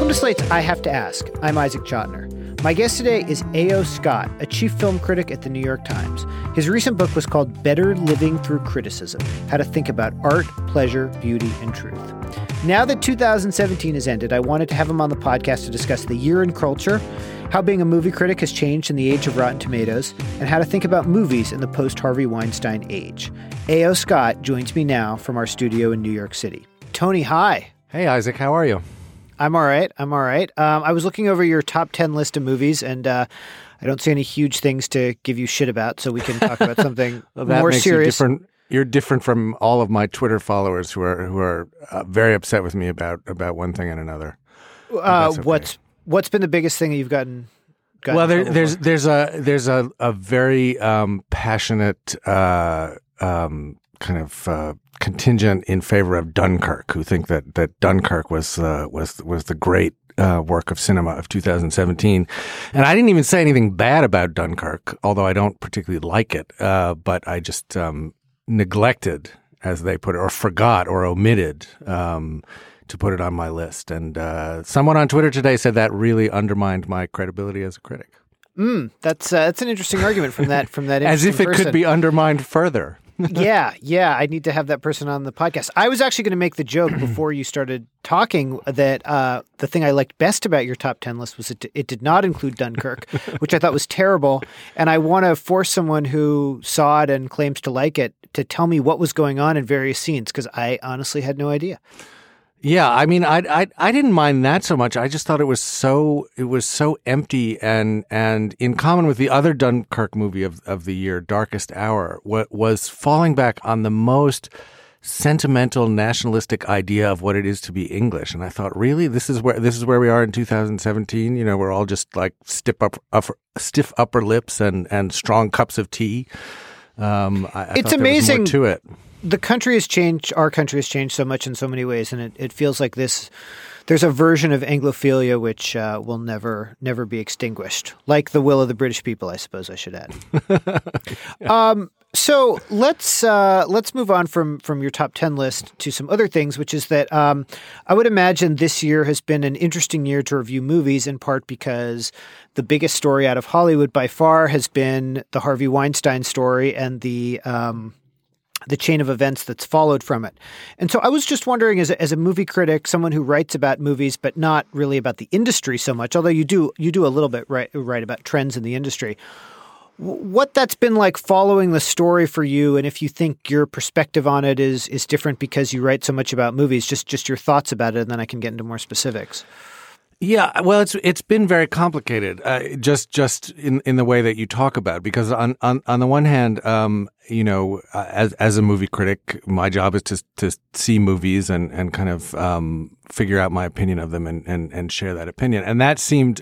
Welcome to Slate's I Have to Ask. I'm Isaac Chotiner. My guest today is A.O. Scott, a chief film critic at the New York Times. His recent book was called Better Living Through Criticism: How to Think About Art, Pleasure, Beauty, and Truth. Now that 2017 has ended, I wanted to have him on the podcast to discuss the year in culture, how being a movie critic has changed in the age of Rotten Tomatoes, and how to think about movies in the post-Harvey Weinstein age. A.O. Scott joins me now from our studio in New York City. Tony, hi. Hey, Isaac. How are you? I'm all right. I was looking over your top 10 list of movies, and I don't see any huge things to give you shit about, so we can talk about something more serious. You're different from all of my Twitter followers who are very upset with me about one thing and another. Okay. What's been the biggest thing that you've gotten well, there's a very passionate contingent in favor of Dunkirk, who think that Dunkirk was the great work of cinema of 2017. And I didn't even say anything bad about Dunkirk, although I don't particularly like it. But I just neglected, as they put it, or forgot or omitted to put it on my list. And someone on Twitter today said that really undermined my credibility as a critic. That's an interesting argument from that as if it person. Could be undermined further. Yeah. I need to have that person on the podcast. I was actually going to make the joke before you started talking that the thing I liked best about your top 10 list was it did not include Dunkirk, which I thought was terrible. And I want to force someone who saw it and claims to like it to tell me what was going on in various scenes, because I honestly had no idea. Yeah, I mean, I didn't mind that so much. I just thought it was so empty, and in common with the other Dunkirk movie of the year, Darkest Hour, was falling back on the most sentimental nationalistic idea of what it is to be English. And I thought, really, this is where we are in 2017. You know, we're all just like stiff upper lips and strong cups of tea. It's amazing. There was more to it. The country has changed. Our country has changed so much in so many ways, and it feels like there's a version of Anglophilia which will never be extinguished, like the will of the British people, I suppose I should add. So let's move on from your top 10 list to some other things, which is that I would imagine this year has been an interesting year to review movies, in part because the biggest story out of Hollywood by far has been the Harvey Weinstein story and the chain of events that's followed from it. And so I was just wondering, as a movie critic, someone who writes about movies, but not really about the industry so much, although you do a little bit write about trends in the industry, what that's been like following the story for you, and if you think your perspective on it is different because you write so much about movies, just your thoughts about it, and then I can get into more specifics. Yeah, well, it's been very complicated, just in the way that you talk about, because on the one hand, as a movie critic, my job is to see movies and kind of figure out my opinion of them and share that opinion, and that seemed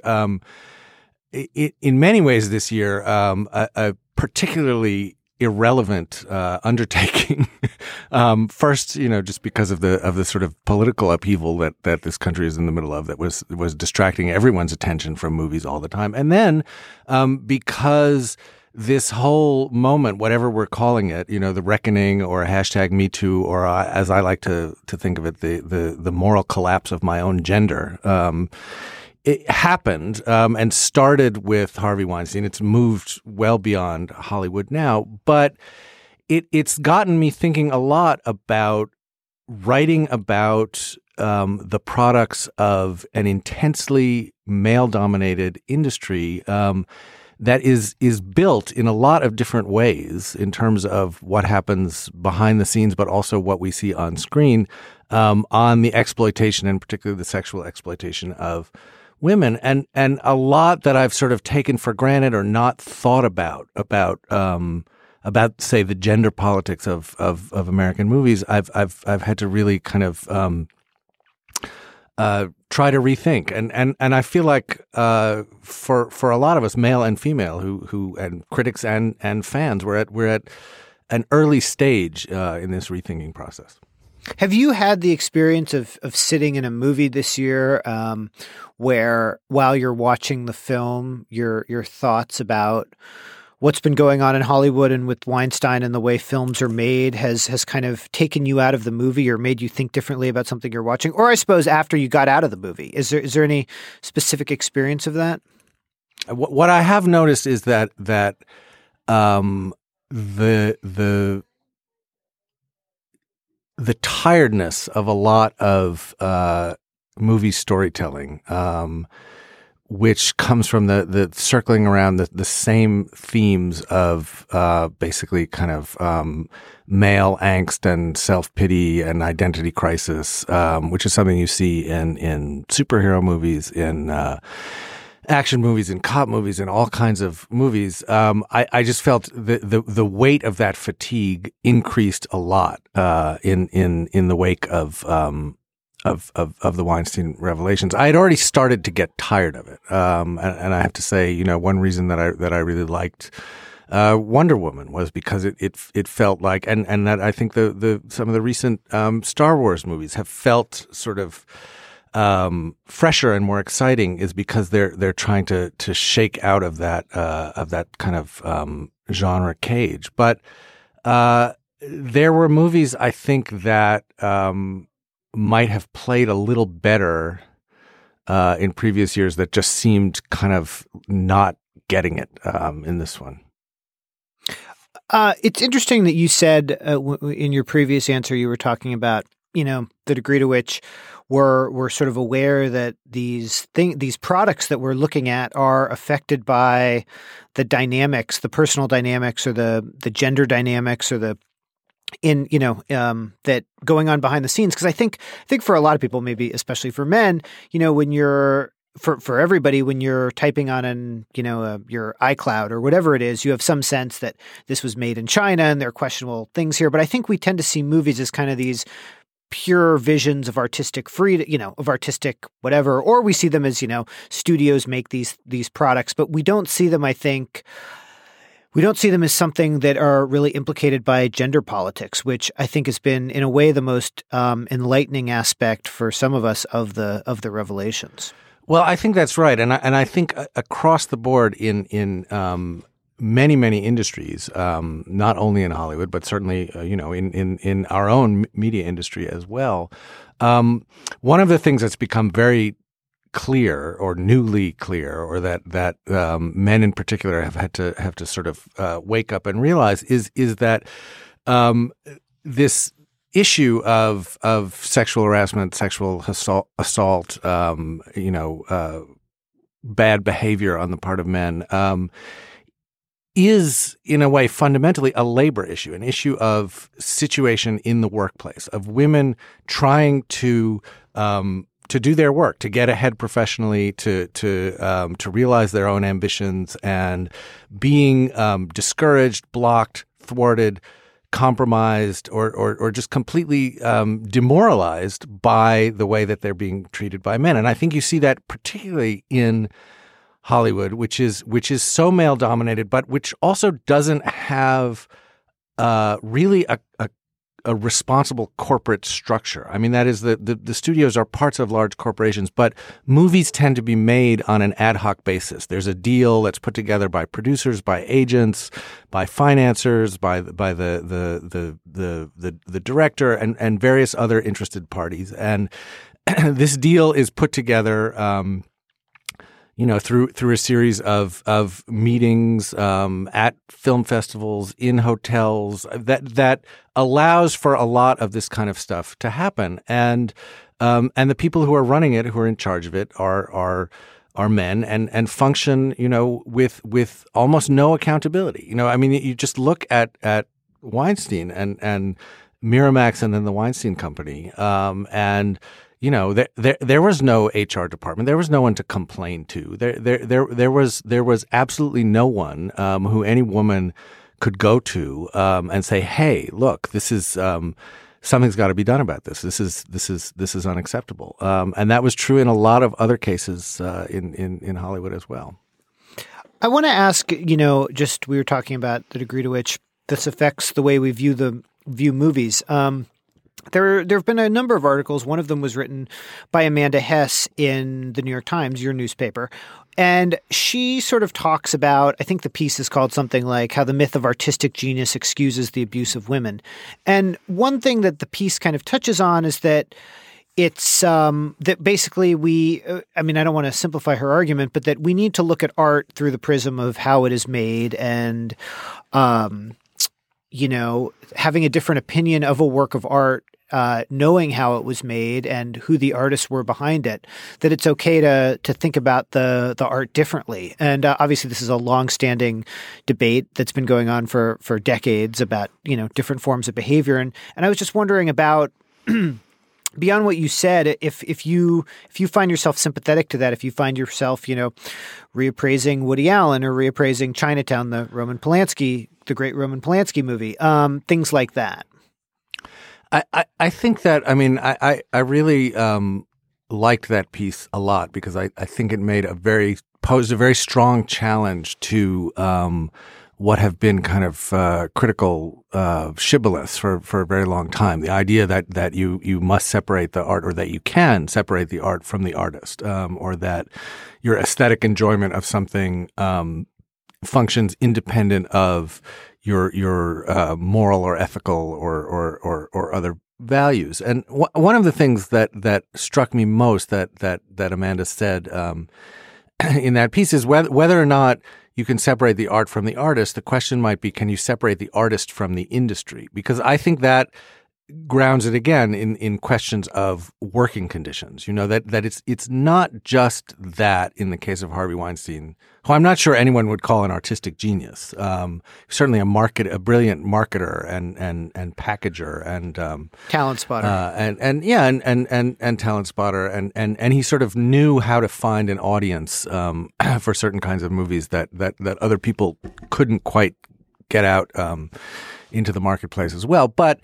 in many ways this year a particularly irrelevant undertaking. First, just because of the sort of political upheaval that this country is in the middle of, that was distracting everyone's attention from movies all the time, and then because this whole moment, whatever we're calling it, the reckoning or #MeToo, or as I like to think of it, the moral collapse of my own gender. It happened and started with Harvey Weinstein. It's moved well beyond Hollywood now, but it's gotten me thinking a lot about writing about the products of an intensely male-dominated industry that is built in a lot of different ways in terms of what happens behind the scenes, but also what we see on screen on the exploitation, and particularly the sexual exploitation of women, and a lot that I've sort of taken for granted or not thought about say the gender politics of American movies. I've had to really kind of try to rethink, and I feel like for a lot of us, male and female, who and critics and fans, we're at an early stage in this rethinking process. Have you had the experience of sitting in a movie this year where while you're watching the film, your thoughts about what's been going on in Hollywood and with Weinstein and the way films are made has kind of taken you out of the movie or made you think differently about something you're watching? Or I suppose after you got out of the movie, is there any specific experience of that? What I have noticed is that the tiredness of a lot of movie storytelling, which comes from the circling around the same themes of basically kind of male angst and self-pity and identity crisis, which is something you see in superhero movies, in action movies, in cop movies, in all kinds of movies. I just felt the weight of that fatigue increased a lot in the wake of the Weinstein revelations. I had already started to get tired of it, and I have to say, one reason that I really liked Wonder Woman was because it felt like, and that I think some of the recent Star Wars movies have felt sort of fresher and more exciting, is because they're trying to shake out of that kind of genre cage. But there were movies, I think, that might have played a little better in previous years that just seemed kind of not getting it in this one. It's interesting that you said in your previous answer you were talking about the degree to which we're sort of aware that these products that we're looking at are affected by the dynamics, the personal dynamics, or the gender dynamics, or that going on behind the scenes. Because I think for a lot of people, maybe especially for men, when you're for everybody, when you're typing on your iCloud or whatever it is, you have some sense that this was made in China and there are questionable things here. But I think we tend to see movies as kind of these pure visions of artistic freedom, of artistic whatever, or we see them as, studios make these products, but we don't see them, I think, we don't see them as something that are really implicated by gender politics, which I think has been, in a way, the most enlightening aspect for some of us of the revelations. Well, I think that's right, and I think across the board in many industries, not only in Hollywood, but certainly in our own media industry as well. One of the things that's become very clear, or newly clear, or that men in particular have had to sort of wake up and realize is that this issue of sexual harassment, sexual assault, bad behavior on the part of men, is in a way fundamentally a labor issue, an issue of situation in the workplace, of women trying to do their work, to get ahead professionally, to realize their own ambitions, and being discouraged, blocked, thwarted, compromised, or just completely demoralized by the way that they're being treated by men. And I think you see that particularly in Hollywood, which is so male dominated, but which also doesn't have really a responsible corporate structure. I mean, that is the studios are parts of large corporations, but movies tend to be made on an ad hoc basis. There's a deal that's put together by producers, by agents, by financiers, by the director, and various other interested parties. And this deal is put together through a series of meetings at film festivals, in hotels, that allows for a lot of this kind of stuff to happen. And the people who are running it, who are in charge of it, are men and function, with almost no accountability. I mean, you just look at Weinstein and Miramax, and then the Weinstein Company, and there was no HR department. There was no one to complain to. There was absolutely no one who any woman could go to and say, "Hey, look, this is something's got to be done about this. This is unacceptable." And that was true in a lot of other cases in Hollywood as well. I want to ask, just we were talking about the degree to which this affects the way we view movies. There have been a number of articles. One of them was written by Amanda Hess in the New York Times, your newspaper. And she sort of talks about, I think the piece is called something like How the Myth of Artistic Genius Excuses the Abuse of Women. And one thing that the piece kind of touches on is that it's that basically I don't want to simplify her argument, but that we need to look at art through the prism of how it is made and, having a different opinion of a work of art, knowing how it was made and who the artists were behind it, that it's okay to think about the art differently. And obviously this is a longstanding debate that's been going on for decades about, different forms of behavior. And I was just wondering about beyond what you said, if you find yourself sympathetic to that, if you find yourself, reappraising Woody Allen or reappraising Chinatown, the great Roman Polanski movie, things like that. I think that, I really liked that piece a lot because I think it posed a very strong challenge to what have been kind of critical shibboleths for a very long time. The idea that you must separate the art, or that you can separate the art from the artist, or that your aesthetic enjoyment of something functions independent of your moral or ethical or other values. And one of the things that struck me most that Amanda said in that piece is whether or not you can separate the art from the artist. The question might be, can you separate the artist from the industry? Because I think that grounds it again in questions of working conditions. That it's not just that in the case of Harvey Weinstein, who I'm not sure anyone would call an artistic genius. Certainly a brilliant marketer and packager and talent spotter. And talent spotter and he sort of knew how to find an audience for certain kinds of movies that other people couldn't quite get out into the marketplace as well. But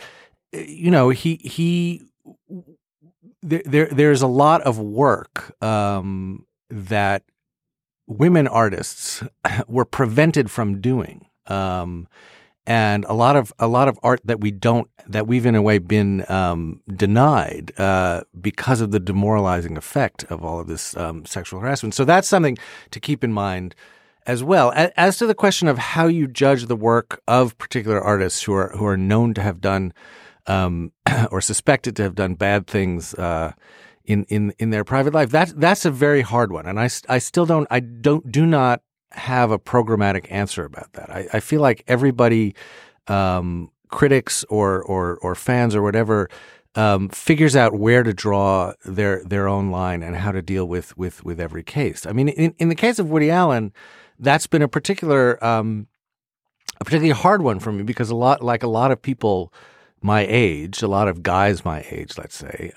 there's a lot of work that women artists were prevented from doing, and a lot of art that we've in a way been denied because of the demoralizing effect of all of this sexual harassment. So that's something to keep in mind as well. As to the question of how you judge the work of particular artists who are known to have done or suspected to have done bad things in their private life, that's a very hard one, and I still do not have a programmatic answer about that. I feel like everybody, critics or fans or whatever, figures out where to draw their own line and how to deal with every case. I mean, in the case of Woody Allen, that's been a particularly hard one for me because a lot of people my age, a lot of guys my age, let's say,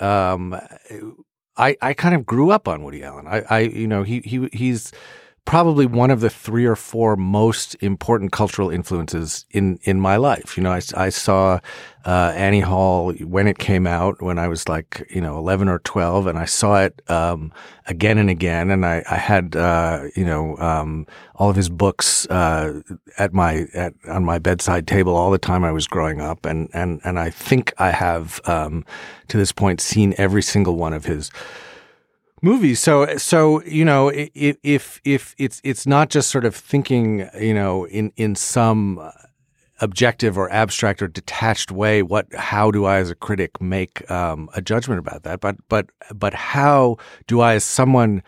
I kind of grew up on Woody Allen. He's probably one of the 3 or 4 most important cultural influences in my life. I saw Annie Hall when it came out when I was 11 or 12, and I saw it again and again. And I had all of his books on my bedside table all the time I was growing up, and I think I have to this point seen every single one of his movies. So if it's not just sort of thinking in some objective or abstract or detached way, how do I as a critic make a judgment about that? But how do I, as someone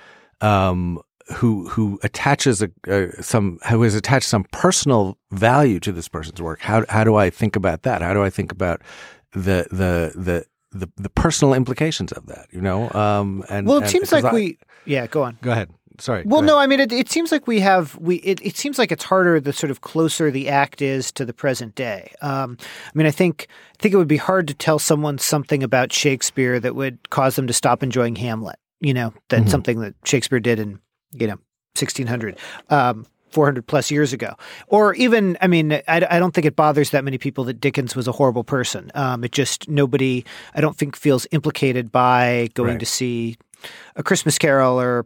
who attaches who has attached some personal value to this person's work, how do I think about that? How do I think about the personal implications of that, it seems like go on. Go ahead. Sorry. Well, no, I mean, it seems like it seems like it's harder the sort of closer the act is to the present day. I think it would be hard to tell someone something about Shakespeare that would cause them to stop enjoying Hamlet, that's something that Shakespeare did in, 1600. 400 plus years ago. Or even, I don't think it bothers that many people that Dickens was a horrible person. It just, nobody, I don't think, feels implicated by going to see A Christmas Carol or,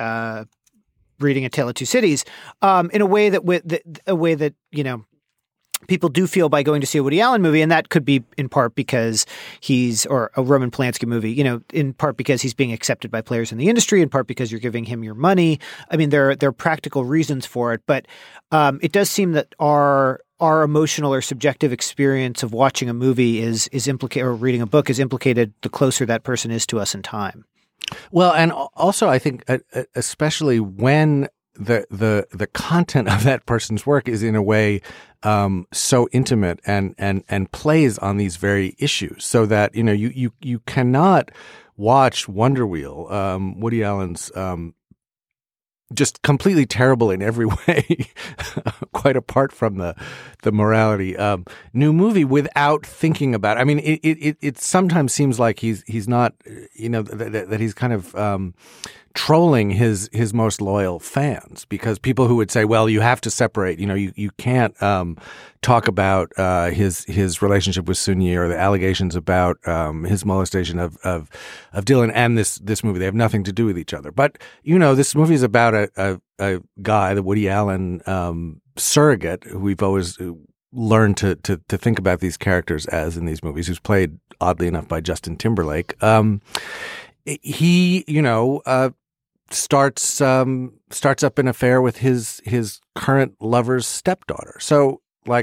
reading A Tale of Two Cities, in a way that people do feel by going to see a Woody Allen movie, and that could be in part because or a Roman Polanski movie, in part because he's being accepted by players in the industry, in part because you're giving him your money. I mean, there are practical reasons for it, but it does seem that our emotional or subjective experience of watching a movie is implicated, or reading a book is implicated the closer that person is to us in time. Well, and also I think especially when the content of that person's work is in a way so intimate and plays on these very issues, so that you cannot watch Wonder Wheel, Woody Allen's just completely terrible in every way, quite apart from the morality new movie, without thinking about it. I mean, it sometimes seems like he's not, that he's kind of trolling his most loyal fans, because people who would say, well, you have to separate, you can't talk about his relationship with Sun-Yi or the allegations about his molestation of Dylan and this movie. They have nothing to do with each other. But this movie is about a guy, the Woody Allen surrogate, who we've always learned to think about these characters as in these movies, who's played oddly enough by Justin Timberlake. He starts up an affair with his current lover's stepdaughter. So,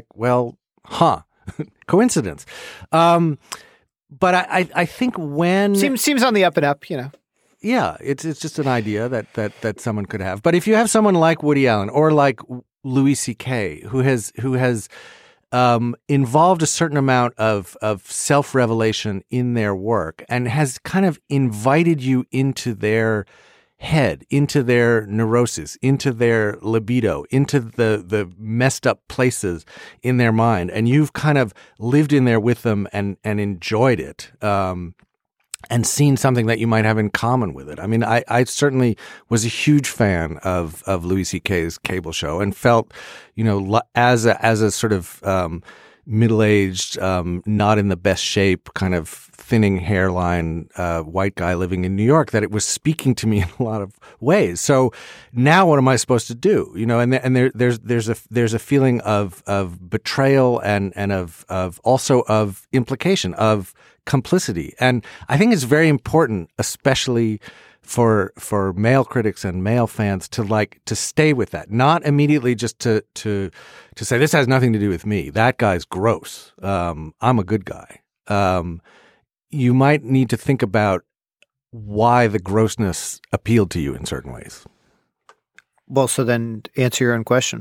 coincidence. But I think when seems on the up and up, Yeah, it's just an idea that someone could have. But if you have someone like Woody Allen or like Louis C.K., who has involved a certain amount of self-revelation in their work and has kind of invited you into their head, into their neurosis, into their libido, into the messed up places in their mind, and you've kind of lived in there with them and enjoyed it, and seen something that you might have in common with it. I mean, I certainly was a huge fan of Louis C.K.'s cable show, and felt, as a sort of middle-aged, not in the best shape, kind of thinning hairline white guy living in New York, that it was speaking to me in a lot of ways. So now, what am I supposed to do? And there's a feeling of betrayal and of also of implication, of complicity. And I think it's very important, especially for male critics and male fans, to stay with that, not immediately just to say this has nothing to do with me. That guy's gross. I'm a good guy. You might need to think about why the grossness appealed to you in certain ways. Well, so then answer your own question.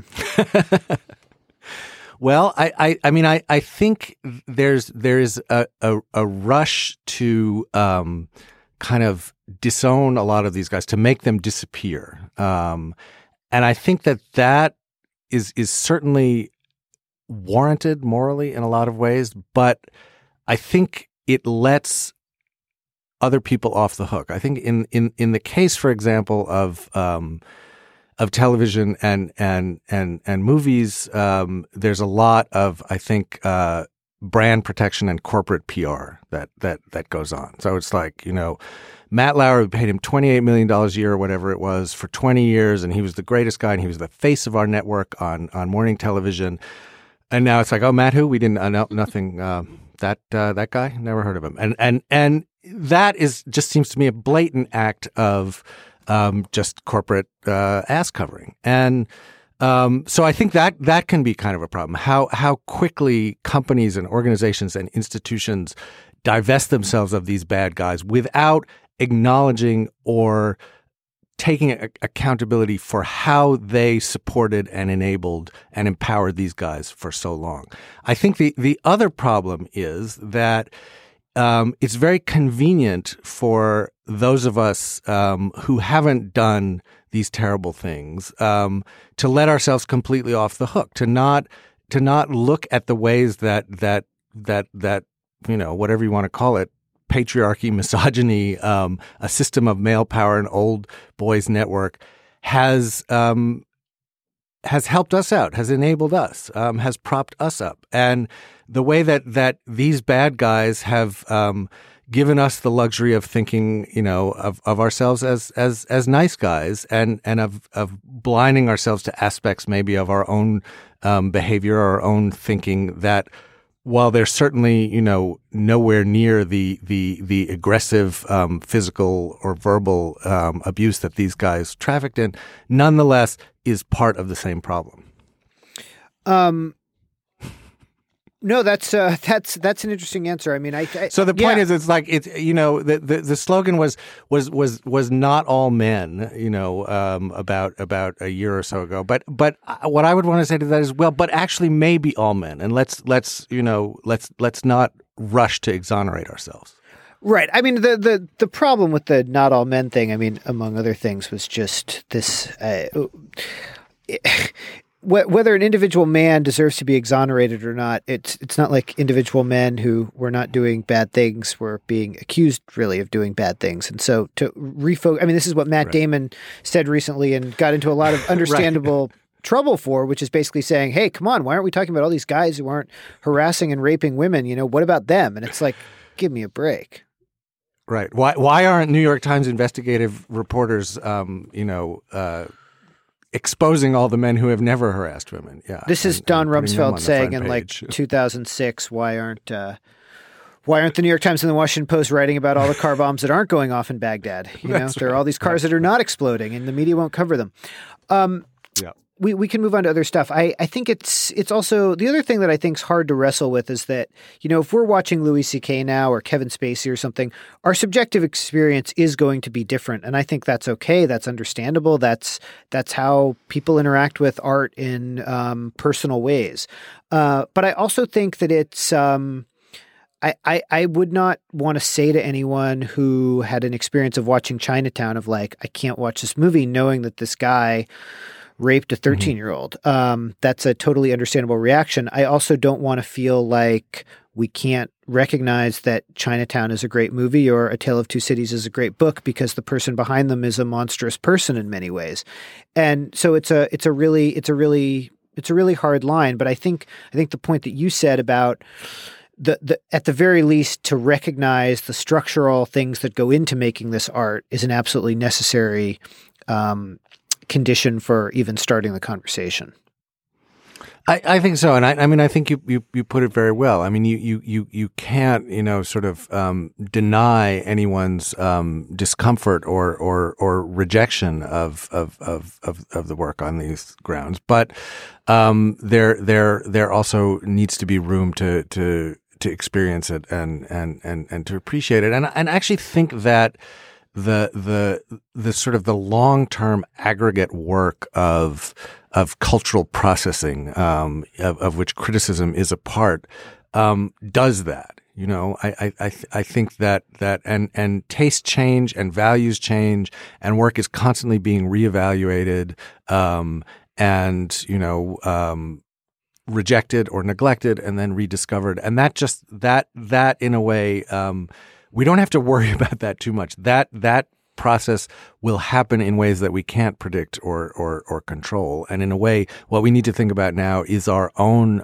Well, I think there is a rush to kind of disown a lot of these guys, to make them disappear, and I think that is certainly warranted morally in a lot of ways, but I think it lets other people off the hook. I think in the case, for example, of television and movies, there's a lot of, I think, brand protection and corporate PR that goes on. So it's like, Matt Lauer paid him $28 million a year or whatever it was for 20 years, and he was the greatest guy, and he was the face of our network on morning television. And now it's like, oh, Matt who? We didn't know nothing. That guy? Never heard of him. And that just seems to me a blatant act of just corporate ass covering. And so I think that can be kind of a problem. How quickly companies and organizations and institutions divest themselves of these bad guys without acknowledging or taking accountability for how they supported and enabled and empowered these guys for so long. I think the other problem is that it's very convenient for those of us who haven't done these terrible things to let ourselves completely off the hook, to not look at the ways that whatever you want to call it, patriarchy, misogyny, a system of male power, an old boys network has helped us out, has enabled us, has propped us up. And the way that these bad guys have given us the luxury of thinking, of ourselves as nice guys, and of blinding ourselves to aspects maybe of our own behavior, our own thinking, that while they're certainly, nowhere near the aggressive physical or verbal abuse that these guys trafficked in, nonetheless is part of the same problem. No, that's an interesting answer. I mean, so the point is, it's like the slogan was not all men, about a year or so ago. But what I would want to say to that is, well, but actually maybe all men, and let's not rush to exonerate ourselves. Right. I mean, the problem with the not all men thing, I mean, among other things, was just this. Whether an individual man deserves to be exonerated or not, it's not like individual men who were not doing bad things were being accused really of doing bad things. And so to refocus, I mean, this is what Matt Damon said recently and got into a lot of understandable trouble for, which is basically saying, hey, come on, why aren't we talking about all these guys who aren't harassing and raping women? What about them? And it's like, give me a break. Right. Why aren't New York Times investigative reporters, exposing all the men who have never harassed women? Yeah. This is Don Rumsfeld saying in like 2006, why aren't the New York Times and the Washington Post writing about all the car bombs that aren't going off in Baghdad? There are all these cars that are not exploding and the media won't cover them. Yeah. We can move on to other stuff. I think it's also the other thing that I think is hard to wrestle with is that, if we're watching Louis C.K. now or Kevin Spacey or something, our subjective experience is going to be different. And I think that's okay. That's understandable. That's how people interact with art in personal ways. But I also think that it's I would not want to say to anyone who had an experience of watching Chinatown of like, I can't watch this movie knowing that this guy raped a 13-year-old. That's a totally understandable reaction. I also don't want to feel like we can't recognize that Chinatown is a great movie or A Tale of Two Cities is a great book because the person behind them is a monstrous person in many ways. And so it's a really hard line. But I think the point that you said about the at the very least to recognize the structural things that go into making this art is an absolutely necessary condition for even starting the conversation. I think so, and I mean I think you put it very well. I mean you can't deny anyone's discomfort or rejection of the work on these grounds, but there also needs to be room to experience it and to appreciate it, and I actually think that the sort of the long-term aggregate work of cultural processing, of which criticism is a part, does that. I think that and tastes change and values change and work is constantly being reevaluated, and rejected or neglected and then rediscovered. And that in a way, we don't have to worry about that too much. That process will happen in ways that we can't predict or control. And in a way, what we need to think about now is our own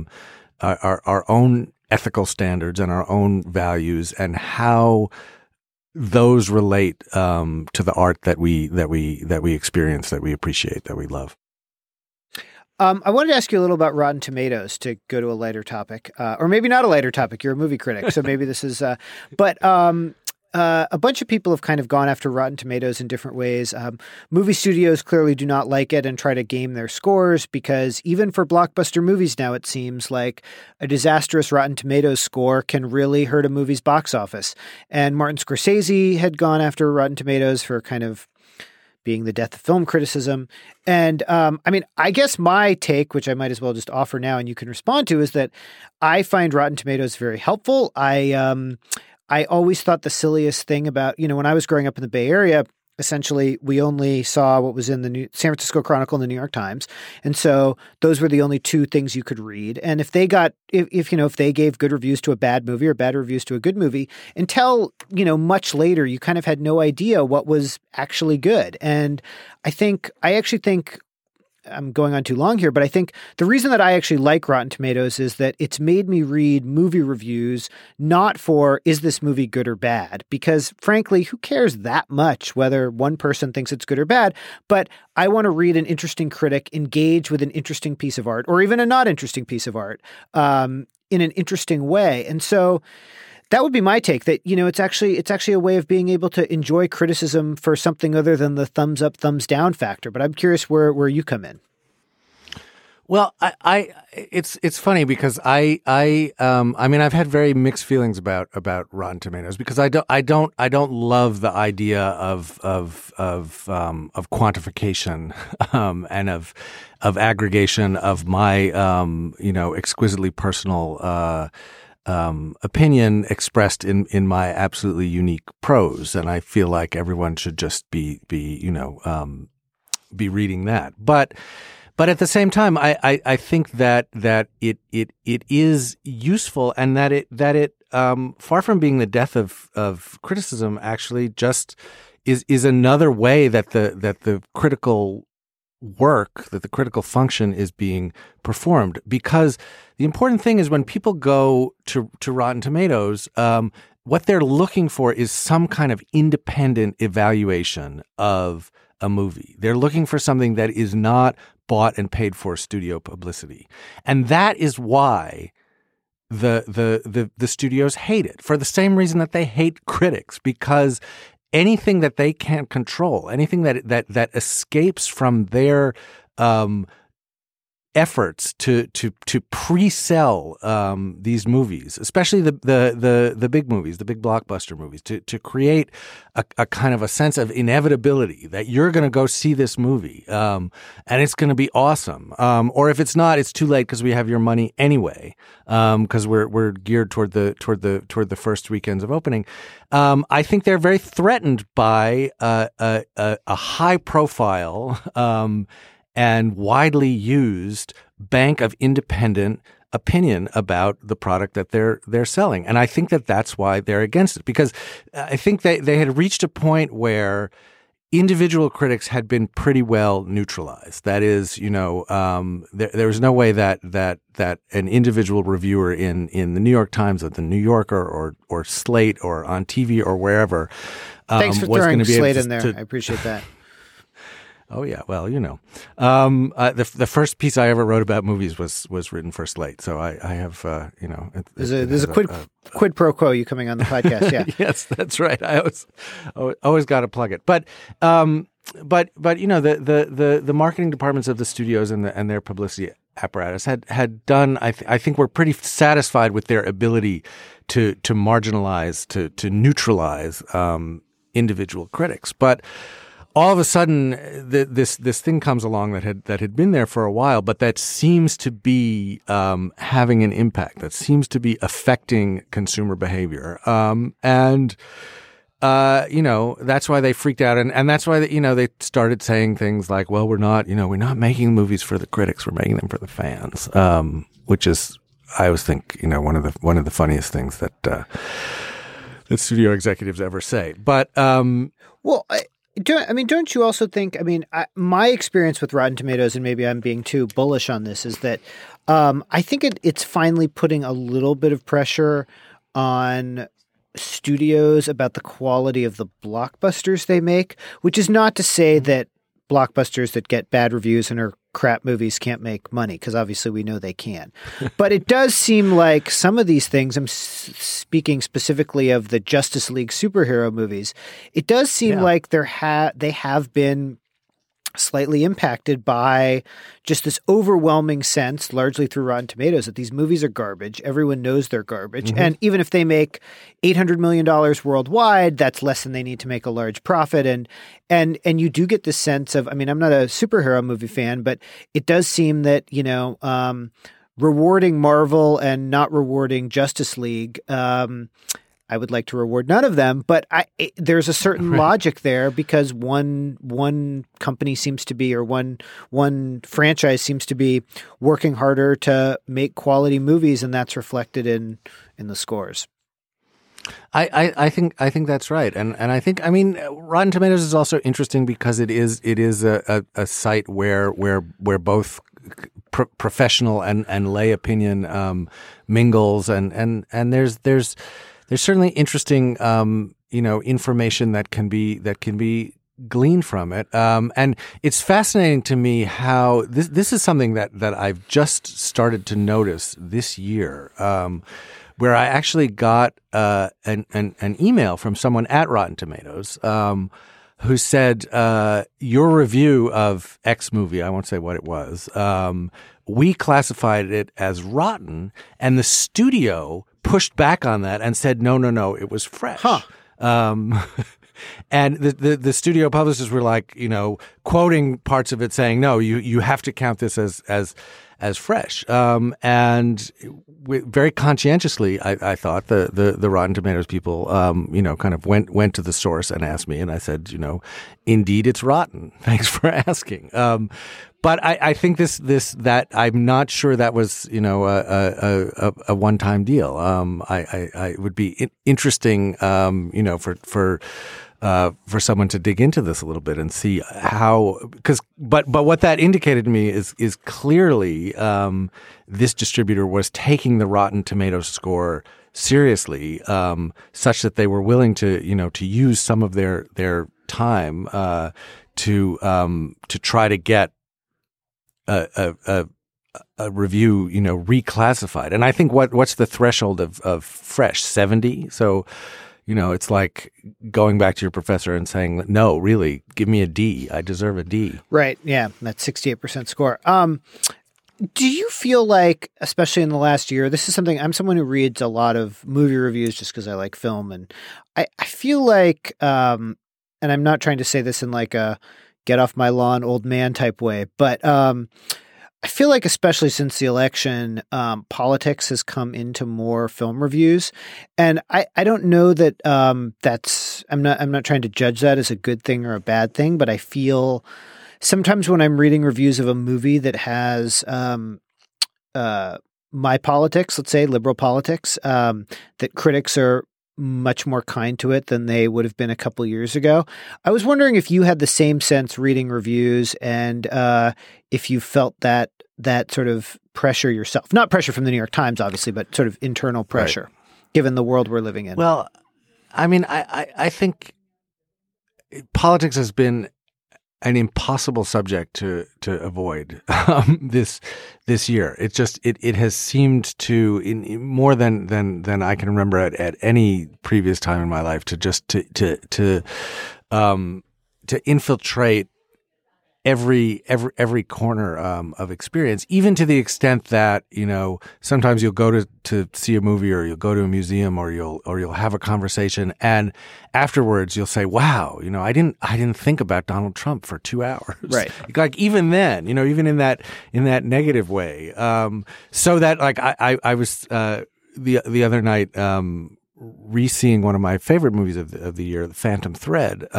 ethical standards and our own values and how those relate to the art that we experience, that we appreciate, that we love. I wanted to ask you a little about Rotten Tomatoes to go to a lighter topic, or maybe not a lighter topic. You're a movie critic, so maybe this is. But a bunch of people have kind of gone after Rotten Tomatoes in different ways. Movie studios clearly do not like it and try to game their scores because even for blockbuster movies now, it seems like a disastrous Rotten Tomatoes score can really hurt a movie's box office. And Martin Scorsese had gone after Rotten Tomatoes for kind of being the death of film criticism. And I mean, I guess my take, which I might as well just offer now and you can respond to, is that I find Rotten Tomatoes very helpful. I always thought the silliest thing about, when I was growing up in the Bay Area, essentially we only saw what was in the San Francisco Chronicle and the New York Times. And so those were the only two things you could read. And if they gave good reviews to a bad movie or bad reviews to a good movie, until, much later, you kind of had no idea what was actually good. And I actually think I'm going on too long here, but I think the reason that I actually like Rotten Tomatoes is that it's made me read movie reviews not for is this movie good or bad, because frankly, who cares that much whether one person thinks it's good or bad, but I want to read an interesting critic engage with an interesting piece of art or even a not interesting piece of art in an interesting way. And so that would be my take, that, it's actually a way of being able to enjoy criticism for something other than the thumbs up, thumbs down factor. But I'm curious where you come in. Well, it's funny because I mean, I've had very mixed feelings about Rotten Tomatoes because I don't love the idea of quantification, and of aggregation of my, exquisitely personal, opinion expressed in my absolutely unique prose. And I feel like everyone should just be reading that. But at the same time, I think that it is useful, and that it far from being the death of criticism, actually just is another way that the critical work, that the critical function is being performed. Because the important thing is when people go to Rotten Tomatoes, what they're looking for is some kind of independent evaluation of a movie. They're looking for something that is not bought and paid for studio publicity. And that is why the studios hate it, for the same reason that they hate critics, because anything that they can't control, anything that escapes from their efforts to pre-sell these movies, especially the big movies, the big blockbuster movies, to create a kind of a sense of inevitability that you're going to go see this movie, and it's going to be awesome. Or if it's not, it's too late because we have your money anyway. Because we're geared toward the first weekends of opening. I think they're very threatened by a high profile and widely used bank of independent opinion about the product that they're selling. And I think that's why they're against it, because I think they had reached a point where individual critics had been pretty well neutralized. That is, there was no way that an individual reviewer in the New York Times or the New Yorker or Slate or on TV or wherever thanks for was throwing going to be Slate able in there. I appreciate that. Oh yeah, well, the first piece I ever wrote about movies was written for Slate, so I have there's a quid pro quo you coming on the podcast, yeah. Yes, that's right. I always got to plug it, but the marketing departments of the studios and their publicity apparatus had done. I think we're pretty satisfied with their ability to marginalize, to neutralize individual critics, but all of a sudden, this thing comes along that had been there for a while, but that seems to be having an impact. That seems to be affecting consumer behavior, and that's why they freaked out, and that's why they started saying things like, "Well, we're not making movies for the critics. We're making them for the fans," which is, I always think, one of the funniest things that studio executives ever say. But don't you also think, my experience with Rotten Tomatoes, and maybe I'm being too bullish on this, is that I think it's finally putting a little bit of pressure on studios about the quality of the blockbusters they make, which is not to say that blockbusters that get bad reviews and are crap movies can't make money, because obviously we know they can. But it does seem like some of these things, I'm speaking specifically of the Justice League superhero movies, it does seem like they have been slightly impacted by just this overwhelming sense, largely through Rotten Tomatoes, that these movies are garbage. Everyone knows they're garbage. Mm-hmm. And even if they make $800 million worldwide, that's less than they need to make a large profit. And you do get this sense of, I'm not a superhero movie fan, but it does seem that, rewarding Marvel and not rewarding Justice League, I would like to reward none of them, but there's a certain logic there, because one company seems to be, or one franchise seems to be working harder to make quality movies, and that's reflected in the scores. I think that's right, and I think Rotten Tomatoes is also interesting because it is a site where both professional and lay opinion mingles, and there's certainly interesting information that can be gleaned from it, and it's fascinating to me how this is something that I've just started to notice this year. Where I actually got an email from someone at Rotten Tomatoes who said, your review of X movie, I won't say what it was, we classified it as rotten, and the studio pushed back on that and said, no, it was fresh. Huh. And the studio publishers were like, quoting parts of it saying, no, you have to count this as fresh. And very conscientiously, I thought the Rotten Tomatoes people, kind of went to the source and asked me, and I said, indeed, it's rotten. Thanks for asking. But I think that I'm not sure that was, a one-time deal. It would be interesting, for someone to dig into this a little bit and see how, but what that indicated to me is clearly this distributor was taking the Rotten Tomatoes score seriously, such that they were willing to use some of their time to try to get a review reclassified. And I think what's the threshold of fresh? 70? So it's like going back to your professor and saying, no, really, give me a D. I deserve a D. Right. Yeah. That 68% score. Do you feel like, especially in the last year, this is something, I'm someone who reads a lot of movie reviews just because I like film. And I feel like, and I'm not trying to say this in like a get off my lawn old man type way, but I feel like especially since the election, politics has come into more film reviews, and I don't know that that's I'm not trying to judge that as a good thing or a bad thing, but I feel sometimes when I'm reading reviews of a movie that has my politics, let's say liberal politics, that critics are much more kind to it than they would have been a couple years ago. I was wondering if you had the same sense reading reviews and if you felt that sort of pressure yourself, not pressure from the New York Times, obviously, but sort of internal pressure, right, given the world we're living in. Well, I think politics has been an impossible subject to avoid this year. It just it has seemed to in more than I can remember at any previous time in my life to infiltrate every corner of experience, even to the extent that sometimes you'll go to see a movie or you'll go to a museum or you'll have a conversation, and afterwards you'll say, "Wow, I didn't think about Donald Trump for 2 hours." Right. Like even then, even in that negative way. So that like I was the other night re-seeing one of my favorite movies of the year, The Phantom Thread.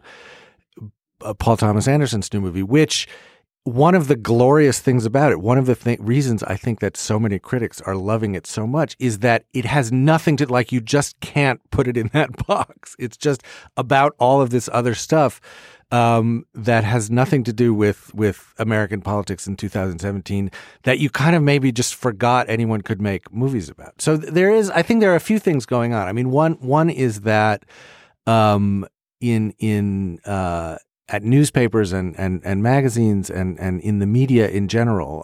Paul Thomas Anderson's new movie, which one of the glorious things about it, one of the reasons I think that so many critics are loving it so much is that it has nothing to, like, you just can't put it in that box. It's just about all of this other stuff that has nothing to do with American politics in 2017 that you kind of maybe just forgot anyone could make movies about. So I think there are a few things going on. I mean, one is that at newspapers and magazines and in the media in general,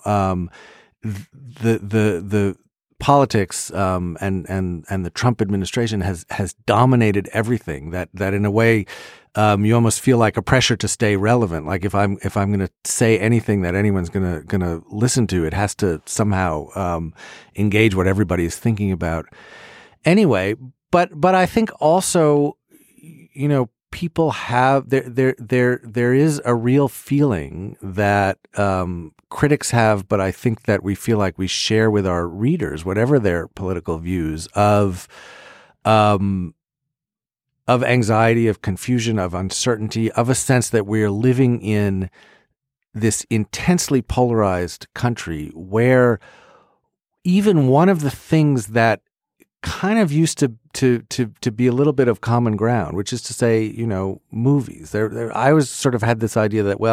the politics and the Trump administration has dominated everything. That in a way you almost feel like a pressure to stay relevant. Like if I'm going to say anything that anyone's going to listen to, it has to somehow engage what everybody is thinking about. Anyway, but I think also people have there is a real feeling that critics have, but I think that we feel like we share with our readers, whatever their political views, of anxiety, of confusion, of uncertainty, of a sense that we're living in this intensely polarized country where even one of the things that kind of used to be a little bit of common ground, which is to say, movies. I always sort of had this idea that,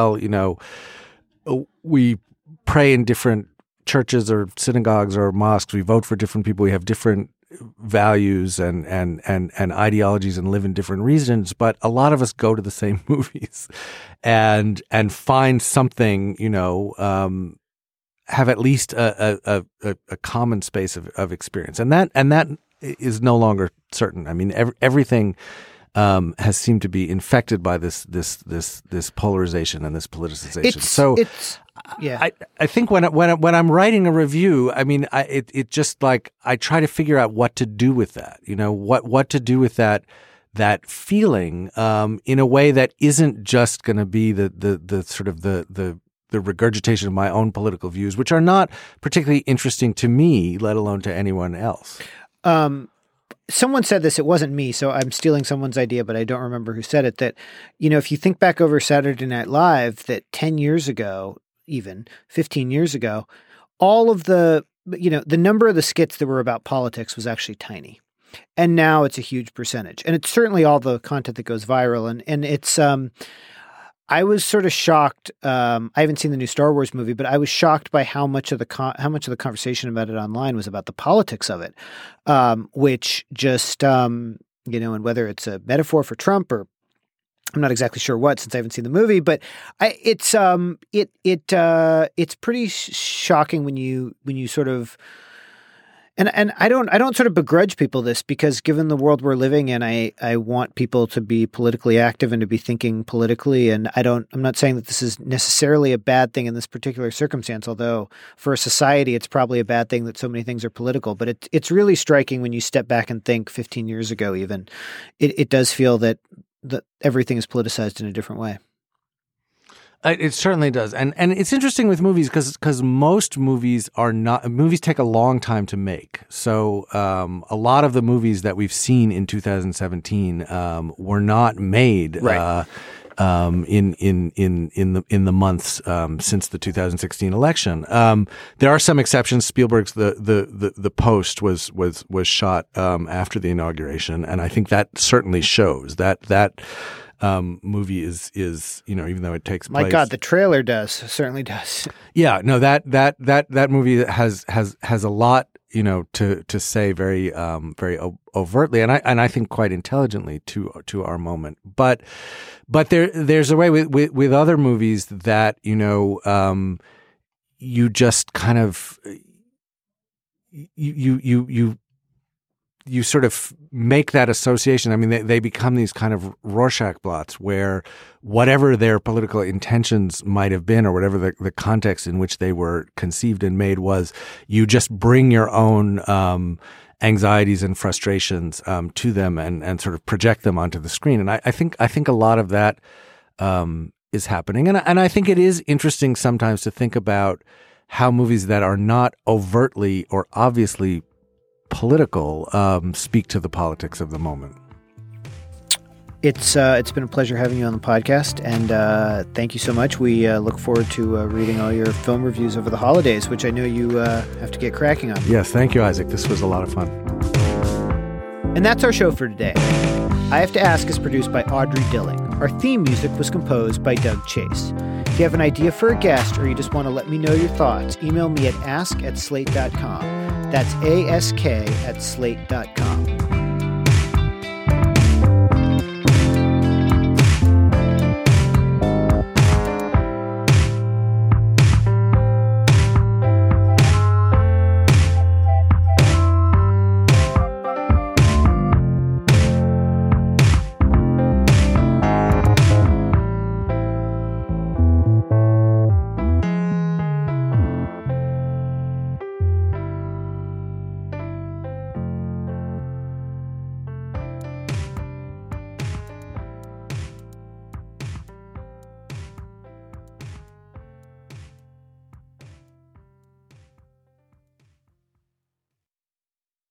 we pray in different churches or synagogues or mosques. We vote for different people. We have different values and ideologies and live in different regions, but a lot of us go to the same movies and find something, have at least a common space of experience. And that is no longer certain. I mean, everything has seemed to be infected by this polarization and this politicization. I think when I'm writing a review, I mean, it just like I try to figure out what to do with that. What to do with that feeling in a way that isn't just going to be the sort of the regurgitation of my own political views, which are not particularly interesting to me, let alone to anyone else. Someone said this, it wasn't me, so I'm stealing someone's idea, but I don't remember who said it, that, if you think back over Saturday Night Live, that 10 years ago, even 15 years ago, all of the number of the skits that were about politics was actually tiny. And now it's a huge percentage. And it's certainly all the content that goes viral. And it's, I was sort of shocked. I haven't seen the new Star Wars movie, but I was shocked by how much of the conversation about it online was about the politics of it, which just and whether it's a metaphor for Trump or I'm not exactly sure what, since I haven't seen the movie, but it's pretty shocking when you sort of. And I don't sort of begrudge people this, because given the world we're living in, I want people to be politically active and to be thinking politically. And I'm not saying that this is necessarily a bad thing in this particular circumstance, although for a society, it's probably a bad thing that so many things are political. But it's really striking when you step back and think 15 years ago, even, it does feel that everything is politicized in a different way. It certainly does. And it's interesting with movies because most movies take a long time to make. So a lot of the movies that we've seen in 2017 were not made right. In the months since the 2016 election. There are some exceptions. Spielberg's the Post was shot after the inauguration, and I think that certainly shows that movie is even though it takes place. My God, the trailer certainly does. Yeah, no, that movie has a lot to say very overtly, and I think quite intelligently to our moment. But there's a way with other movies that you just kind of you sort of make that association. I mean, they become these kind of Rorschach blots where whatever their political intentions might have been, or whatever the context in which they were conceived and made was, you just bring your own anxieties and frustrations to them and sort of project them onto the screen. And I think a lot of that is happening. And I think it is interesting sometimes to think about how movies that are not overtly or obviously political speak to the politics of the moment. It's been a pleasure having you on the podcast, and thank you so much. We look forward to reading all your film reviews over the holidays, which I know you have to get cracking on. Yes, thank you, Isaac. This was a lot of fun. And that's our show for today. I Have to Ask is produced by Audrey Dilling. Our theme music was composed by Doug Chase. If you have an idea for a guest, or you just want to let me know your thoughts, email me at ask@slate.com. That's ask@slate.com.